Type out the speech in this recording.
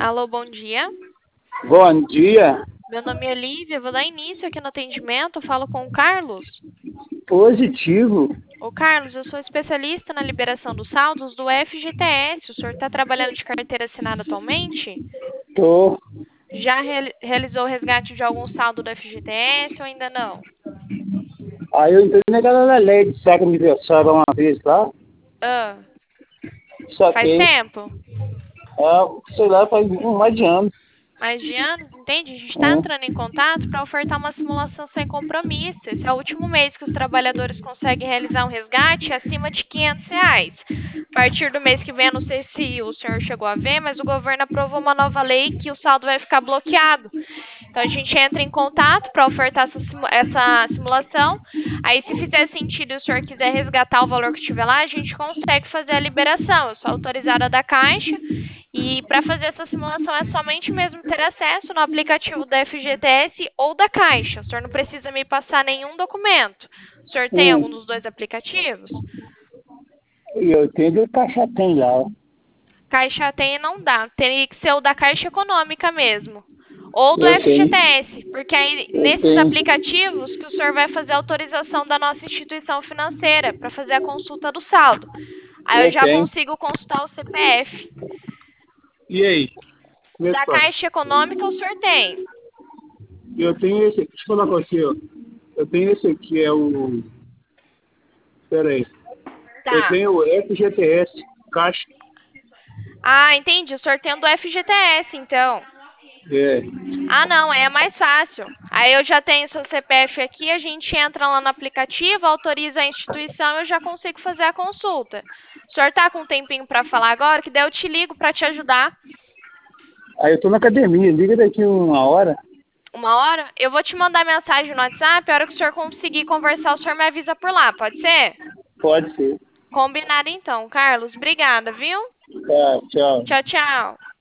Alô, bom dia. Bom dia. Meu nome é Lívia, vou dar início aqui no atendimento. Falo com o Carlos. Positivo. Ô, Carlos, eu sou especialista na liberação dos saldos do FGTS. O senhor está trabalhando de carteira assinada atualmente? Tô. Já realizou o resgate de algum saldo do FGTS ou ainda não? Aí eu entrei naquela lei de saque aniversário uma vez lá. Ah, Só faz que, tempo? sei lá, faz mais de ano. Mais de anos, entende? A gente está Né? entrando em contato para ofertar uma simulação sem compromisso. Esse é o último mês que os trabalhadores conseguem realizar um resgate acima de R$ 500. A partir do mês que vem, eu não sei se o senhor chegou a ver, mas o governo aprovou uma nova lei que o saldo vai ficar bloqueado. Então, a gente entra em contato para ofertar essa simulação. Aí, se fizer sentido e o senhor quiser resgatar o valor que estiver lá, a gente consegue fazer a liberação. Eu sou autorizada da Caixa. E para fazer essa simulação é somente mesmo ter acesso no aplicativo da FGTS ou da Caixa. O senhor não precisa me passar nenhum documento. O senhor tem algum Hum. dos dois aplicativos? E eu tenho que caixa tem lá. Ó. Caixa tem e não dá. Teria que ser o da Caixa Econômica mesmo. Ou do Eu tenho. FGTS, porque aí Eu nesses tenho. aplicativos que o senhor vai fazer a autorização da nossa instituição financeira para fazer a consulta do saldo. Aí eu Eu já tenho. consigo consultar o CPF. E aí? O Como é que da faz? Caixa Econômica o senhor tem. Eu tenho esse. Deixa eu falar com você, ó. Eu tenho esse aqui, é o. Pera aí. Eu Tá. tenho o FGTS, caixa. Ah, entendi. O senhor tem o do FGTS, então. É. Ah, não, aí é mais fácil. Aí eu já tenho seu CPF aqui, a gente entra lá no aplicativo, autoriza a instituição, eu já consigo fazer a consulta. O senhor tá com um tempinho para falar agora, que daí eu te ligo para te ajudar. Aí eu tô na academia, liga daqui uma hora. Uma hora? Eu vou te mandar mensagem no WhatsApp, a hora que o senhor conseguir conversar, o senhor me avisa por lá, pode ser? Pode ser. Combinado então, Carlos. Obrigada, viu? Tá, tchau. Tchau, tchau.